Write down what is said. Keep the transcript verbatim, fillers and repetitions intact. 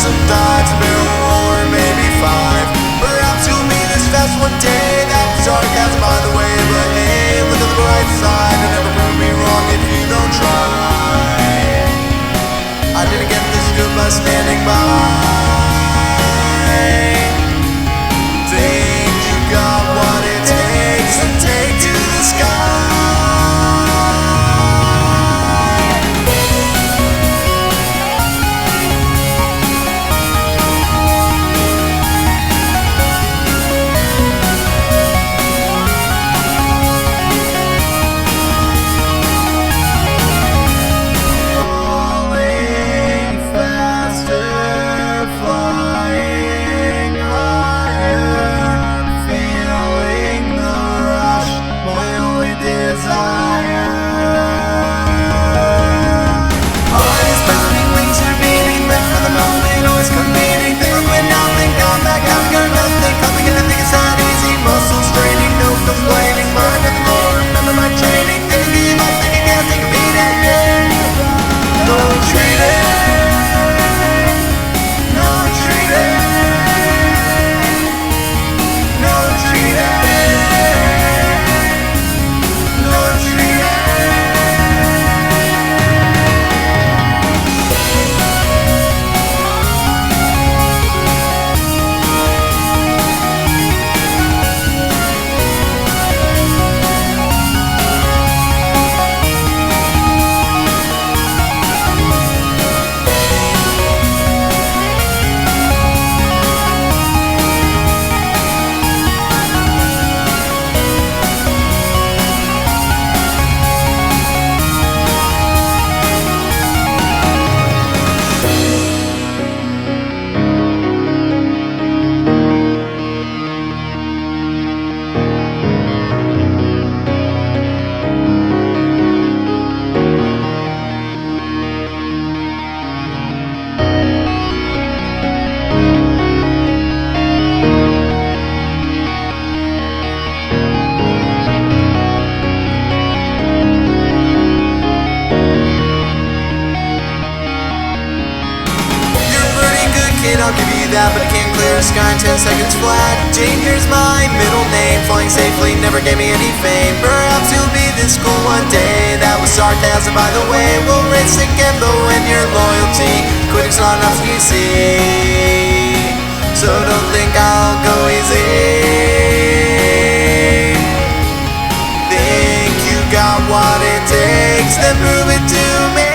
some dives, a barrel roll, or maybe five. Perhaps you'll be this fast one day. That was sarcasm, by the way. But hey, look at the bright side, and never prove me wrong if you don't try. I didn't get this good by standing by. Think you got what it takes to take to the sky. I'll give you that, but I can't clear a sky in ten seconds flat. Danger's my middle name, flying safely never gave me any fame. Perhaps you'll be this cool one day. That was sarcasm, by the way. We'll race again, though, in your loyalty. Quitting's not enough, you see. So don't think I'll go easy. Think you got what it takes, then prove it to me.